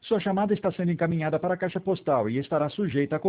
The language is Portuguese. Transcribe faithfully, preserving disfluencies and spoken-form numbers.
Sua chamada está sendo encaminhada para a caixa postal e estará sujeita a